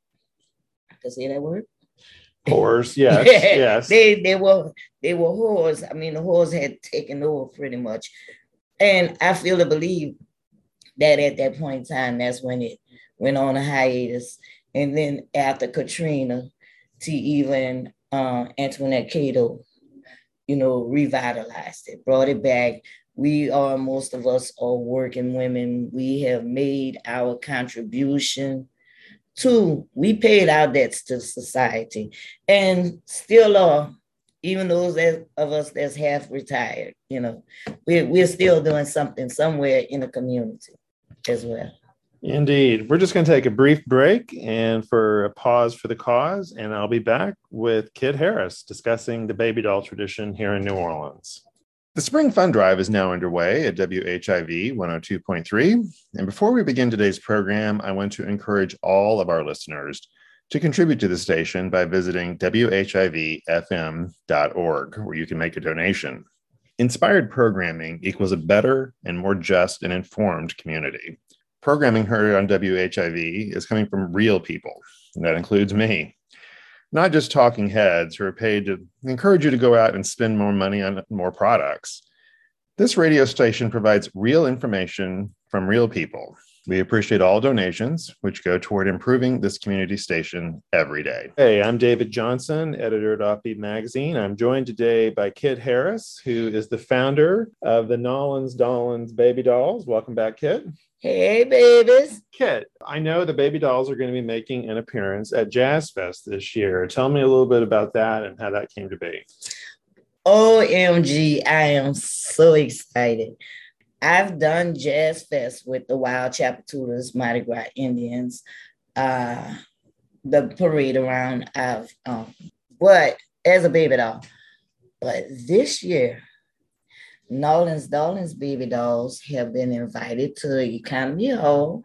I can say that word? Whores, yes, yes. They they were they were whores. I mean, the whores had taken over pretty much. And I feel to believe that at that point in time, that's when it went on a hiatus. And then after Katrina, to even uh, Antoinette Cato, you know, revitalized it, brought it back. We are, most of us are working women. We have made our contribution to, we paid our debts to society, and still are, even those that, of us that's half retired, you know, we're, we're still doing something somewhere in the community as well. Indeed. We're just going to take a brief break and for a pause for the cause, and I'll be back with Kid Harris discussing the baby doll tradition here in New Orleans. The Spring Fund Drive is now underway at W H I V one oh two point three. And before we begin today's program, I want to encourage all of our listeners to contribute to the station by visiting W H I V F M dot org, where you can make a donation. Inspired programming equals a better and more just and informed community. Programming heard on W H I V is coming from real people, and that includes me. Not just talking heads who are paid to encourage you to go out and spend more money on more products. This radio station provides real information from real people. We appreciate all donations, which go toward improving this community station every day. Hey, I'm David Johnson, editor at Offbeat Magazine. I'm joined today by Kid Harris, who is the founder of the Nolans Dollins Baby Dolls. Welcome back, Kid. Hey, babies. Kit, I know the baby dolls are going to be making an appearance at Jazz Fest this year. Tell me a little bit about that and how that came to be. O M G, I am so excited. I've done Jazz Fest with the Wild Chapatoulas, Mardi Gras Indians, uh, the parade around. I've, um, but as a baby doll. But this year, Nolans Dollins Baby Dolls have been invited to the Economy Hall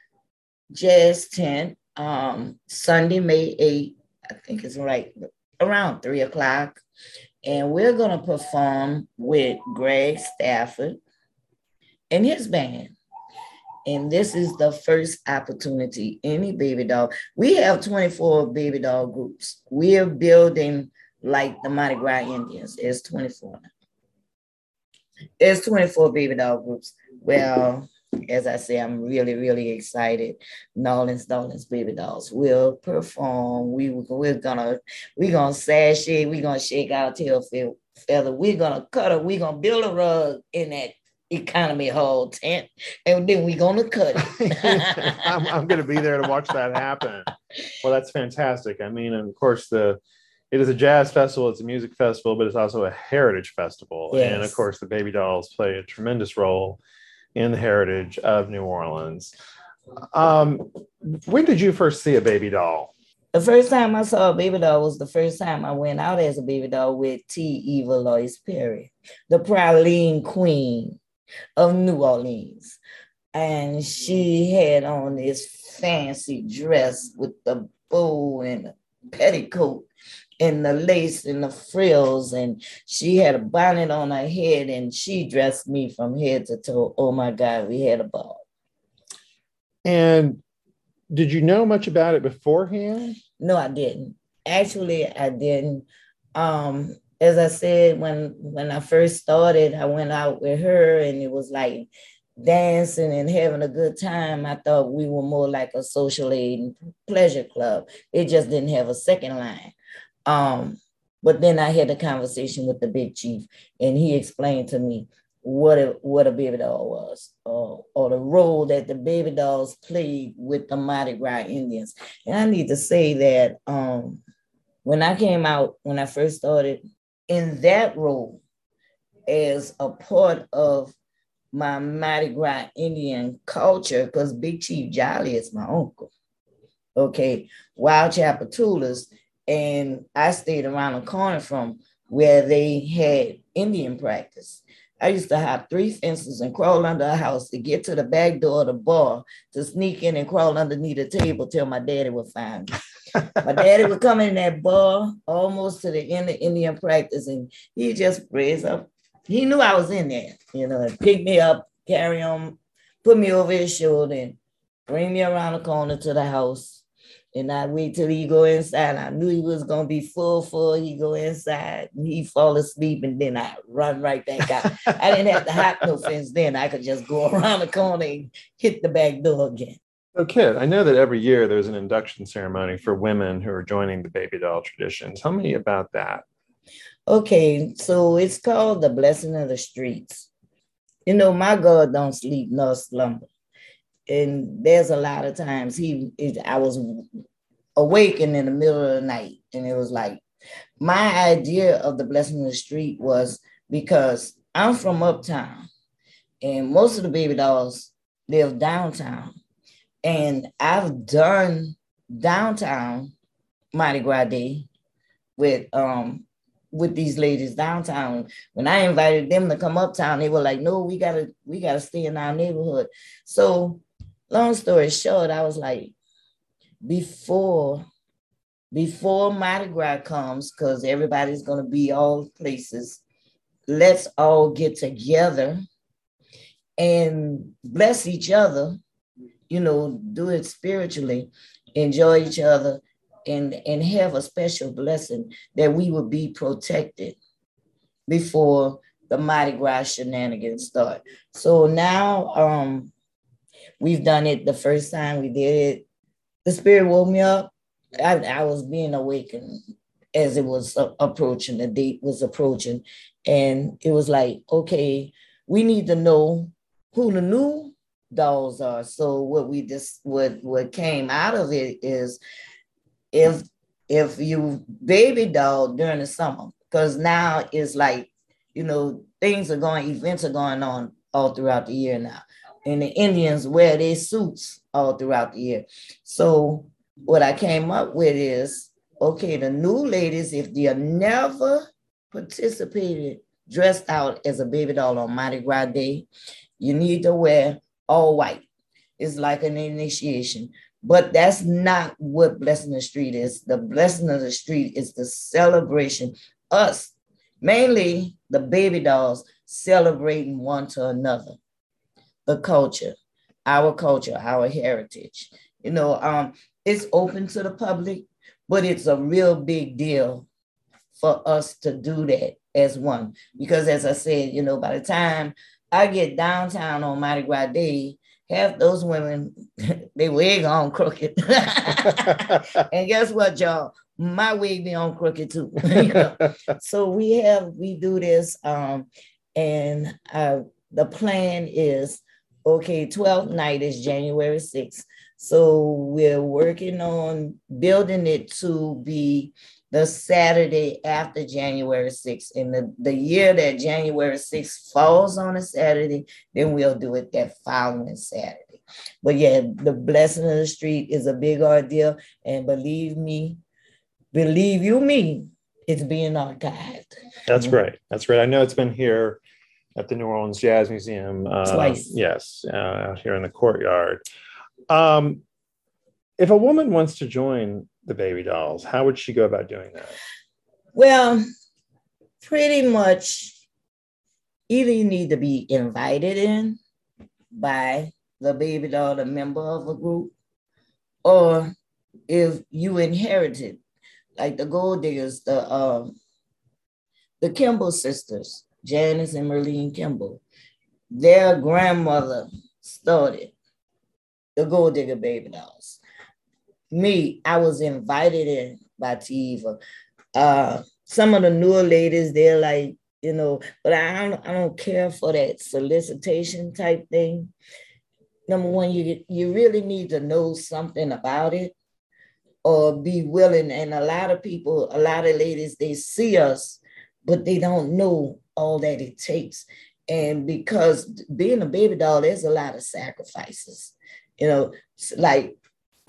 Jazz Tent um, Sunday, May eighth, I think it's right around three o'clock. And we're going to perform with Greg Stafford and his band. And this is the first opportunity any baby doll. We have twenty-four baby doll groups. We're building like the Mardi Gras Indians. There's twenty-four now. There's twenty-four baby doll groups. Well, as I say, I'm really, really excited. Nolans Dollins Baby Dolls will perform. We, we're gonna, we're gonna sashay, we're gonna shake our tail feather, we're gonna cut it, we're gonna build a rug in that Economy Hall tent, and then we're gonna cut it. I'm, I'm gonna be there to watch that happen. Well, that's fantastic. I mean, and of course, the it is a jazz festival, it's a music festival, but it's also a heritage festival. Yes. And of course, the baby dolls play a tremendous role in the heritage of New Orleans. Um, when did you first see a baby doll? The first time I saw a baby doll was the first time I went out as a baby doll with T. Eva Lois Perry, the praline queen of New Orleans. And she had on this fancy dress with the bow and the petticoat and the lace and the frills, and she had a bonnet on her head, and she dressed me from head to toe. Oh my God, we had a ball. And did you know much about it beforehand? No, I didn't. Actually, I didn't. Um, as I said, when when I first started, I went out with her, and it was like dancing and having a good time. I thought we were more like a social aid and pleasure club. It just didn't have a second line. Um, but then I had a conversation with the big chief, and he explained to me what a, what a baby doll was, or, or the role that the baby dolls played with the Mardi Gras Indians. And I need to say that um, when I came out, when I first started in that role as a part of my Mardi Gras Indian culture, because Big Chief Jolly is my uncle. okay, Wild Chapel Tulas, and I stayed around the corner from where they had Indian practice. I used to hop three fences and crawl under a house to get to the back door of the bar to sneak in and crawl underneath the table till my daddy would find me. My daddy would come in that bar almost to the end of Indian practice, and he just raised up. He knew I was in there, you know, and pick me up, carry on, put me over his shoulder, and bring me around the corner to the house. And I wait till he go inside. I knew he was gonna be full, full. He go inside and he fall asleep, and then I run right back out. I didn't have to hop no fence then. I could just go around the corner and hit the back door again. So, Kit, I know that every year there's an induction ceremony for women who are joining the baby doll tradition. Tell me about that. Okay, so it's called the Blessing of the Streets. You know, my God don't sleep nor slumber. And there's a lot of times he, it, I was awakened in the middle of the night, and it was like, my idea of the Blessing of the Street was because I'm from uptown, and most of the baby dolls live downtown. And I've done downtown Mardi Gras Day with um with these ladies downtown. When I invited them to come uptown, they were like, no, we gotta, we gotta stay in our neighborhood. So long story short, I was like, before, before Mardi Gras comes, because everybody's gonna be all places, let's all get together and bless each other, you know, do it spiritually, enjoy each other, and, and have a special blessing that we will be protected before the Mardi Gras shenanigans start. So now um, we've done it the first time we did it. The spirit woke me up. I, I was being awakened as it was uh, approaching, the date was approaching. And it was like, okay, we need to know who the new dolls are. So what we just what what came out of it is if if you baby doll during the summer, because now it's like, you know, things are going, events are going on all throughout the year now. And the Indians wear their suits all throughout the year. So what I came up with is, okay, the new ladies, if they never participated dressed out as a baby doll on Mardi Gras Day, you need to wear all white. It's like an initiation. But that's not what Blessing of the Street is. The Blessing of the Street is the celebration, us, mainly the baby dolls, celebrating one to another. The culture, our culture, our heritage. You know, um, it's open to the public, but it's a real big deal for us to do that as one. Because as I said, you know, by the time I get downtown on Mardi Gras Day, half those women, they wig on crooked. And guess what, y'all? My wig be on crooked too. You know? So we have, we do this, um, and uh, the plan is, okay, twelfth night is January sixth. So we're working on building it to be the Saturday after January sixth. And the, the year that January sixth falls on a Saturday, then we'll do it that following Saturday. But yeah, the Blessing of the Street is a big ordeal. And believe me, believe you me, it's being archived. That's great. That's great. I know it's been here at the New Orleans Jazz Museum. Uh, Twice. Yes, uh, out here in the courtyard. Um, if a woman wants to join the baby dolls, how would she go about doing that? Well, pretty much either you need to be invited in by the baby doll, the member of a group, or if you inherited, like the Gold Diggers, the um, the Kimball sisters, Janice and Merlene Kimball, their grandmother started the Gold Digger baby dolls. Me, I was invited in by Tiva. Uh, some of the newer ladies, they're like, you know, but I don't, I don't care for that solicitation type thing. Number one, you you really need to know something about it or be willing. And a lot of people, a lot of ladies, they see us, but they don't know all that it takes. And because being a baby doll, there's a lot of sacrifices. You know, like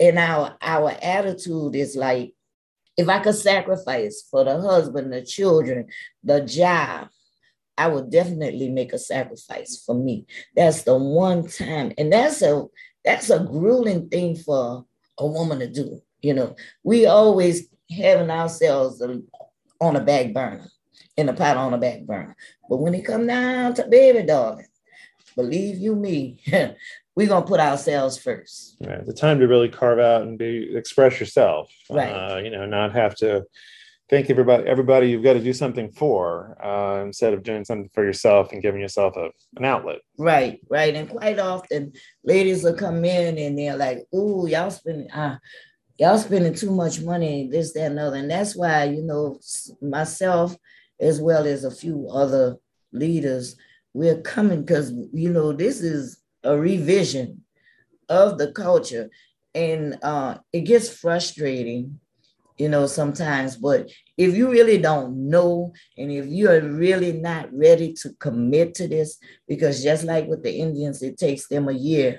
And our our attitude is like, if I could sacrifice for the husband, the children, the job, I would definitely make a sacrifice for me. That's the one time, and that's a that's a grueling thing for a woman to do. You know, we always having ourselves on a back burner, in a pot on a back burner. But when it come down to baby darling, believe you me, we're gonna put ourselves first. Right. The time to really carve out and be express yourself. Right. Uh, you know, not have to think everybody everybody you've got to do something for, uh, instead of doing something for yourself and giving yourself a, an outlet. Right, right. And quite often ladies will come in and they're like, ooh, y'all spending uh, y'all spending too much money, this, that, and other. And that's why, you know, myself, as well as a few other leaders, we're coming because, you know, this is a revision of the culture. And uh, it gets frustrating, you know, sometimes. But if you really don't know, and if you are really not ready to commit to this, because just like with the Indians, it takes them a year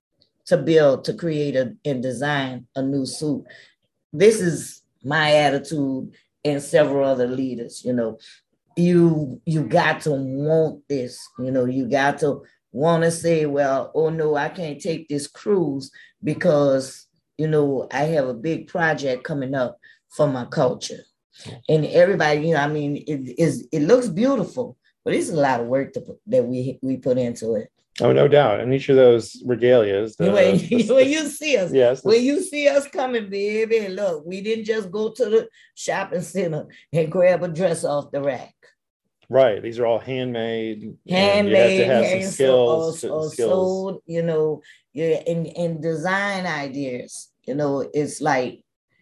to build, to create a, and design a new suit. This is my attitude and several other leaders, you know. You, you got to want this, you know, you got to want to say, well, oh no, I can't take this cruise because, you know, I have a big project coming up for my culture. And everybody, you know, I mean, it is, it looks beautiful, but it's a lot of work to put, that we we put into it. Oh, no doubt. And each of those regalias. The, when, the, when you see us, yes, when you see us coming, baby, look, we didn't just go to the shopping center and grab a dress off the rack. Right. These are all handmade. Handmade, you have to have hand some skills, so, or, or skills. sold, you know, yeah, and, and design ideas, you know, it's like,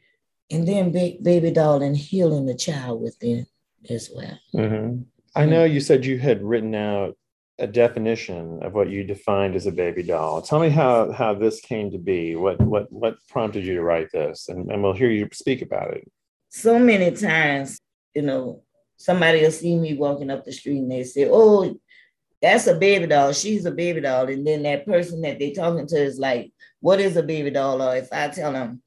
and then ba- baby doll and healing the child within as well. Mm-hmm. I know you said you had written out a definition of what you defined as a baby doll. Tell me how, how this came to be. What what what prompted you to write this? And, and we'll hear you speak about it. So many times, you know, somebody will see me walking up the street and they say, oh, that's a baby doll. She's a baby doll. And then that person that they're talking to is like, what is a baby doll? Or if I tell them,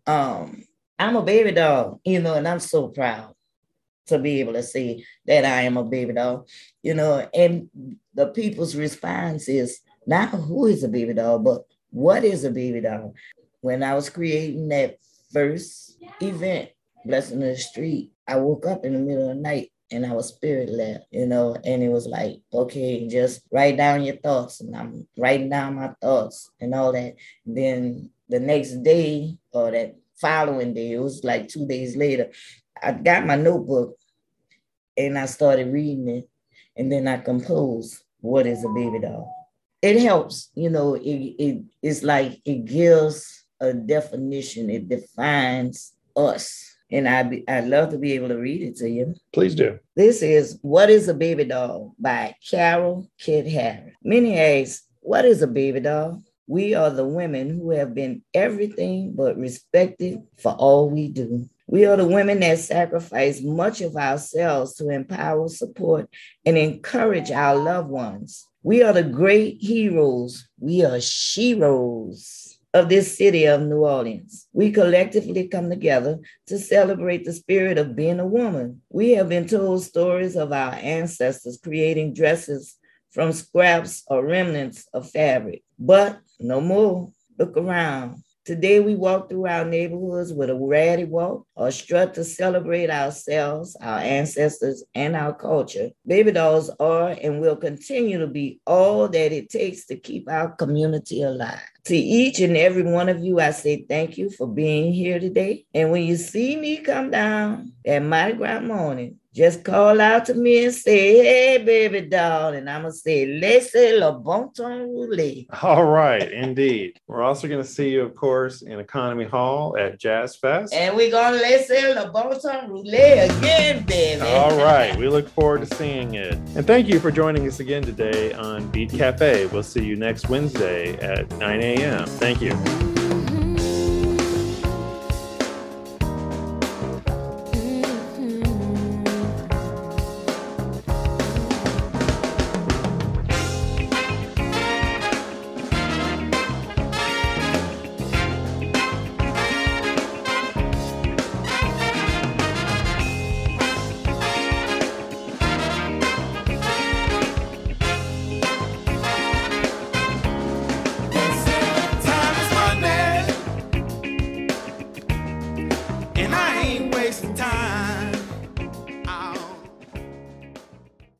um, I'm a baby doll, you know, and I'm so proud to be able to say that I am a baby doll, you know, and the people's response is not who is a baby doll, but what is a baby doll? When I was creating that first event, Blessing of the Street, I woke up in the middle of the night and I was spirit led, you know, and it was like, okay, just write down your thoughts. And I'm writing down my thoughts and all that. And then the next day or that following day, it was like two days later, I got my notebook and I started reading it. And then I composed, what is a baby doll? It helps, you know, it, it it's like it gives a definition. It defines us. And I'd, be, I'd love to be able to read it to you. Please do. This is What is a Baby Doll by Carol Kidd Harris. Many ask, what is a baby doll? We are the women who have been everything but respected for all we do. We are the women that sacrifice much of ourselves to empower, support, and encourage our loved ones. We are the great heroes. We are sheroes of this city of New Orleans. We collectively come together to celebrate the spirit of being a woman. We have been told stories of our ancestors creating dresses from scraps or remnants of fabric, but no more. Look around. Today, we walk through our neighborhoods with a ratty walk or strut to celebrate ourselves, our ancestors, and our culture. Baby dolls are and will continue to be all that it takes to keep our community alive. To each and every one of you, I say thank you for being here today. And when you see me come down at Mardi Gras morning, just call out to me and say, hey, baby doll. And I'm going to say, laissez le bon temps rouler. All right, indeed. We're also going to see you, of course, in Economy Hall at Jazz Fest. And we're going to laissez le bon temps rouler again, baby. All right. We look forward to seeing it. And thank you for joining us again today on Beat Cafe. We'll see you next Wednesday at nine a.m. Thank you.